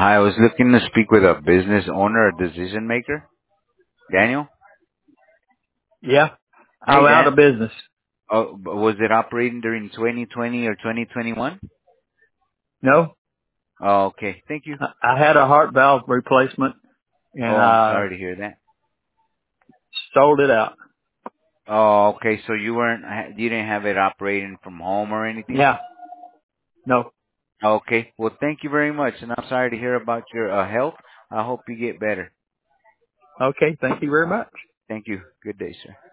I was looking to speak with a business owner or decision maker. Daniel? Yeah, Hey, I'm out Dan. of business. Was it operating during 2020 or 2021? No, Oh, okay. Thank you. I had a heart valve replacement and Oh, I'm I sorry to hear that. sold it out. Oh, okay. So you didn't have it operating from home or anything? Yeah, no. Okay. Well, thank you very much. And I'm sorry to hear about your health. I hope you get better. Okay, thank you very much. Thank you. Good day, sir.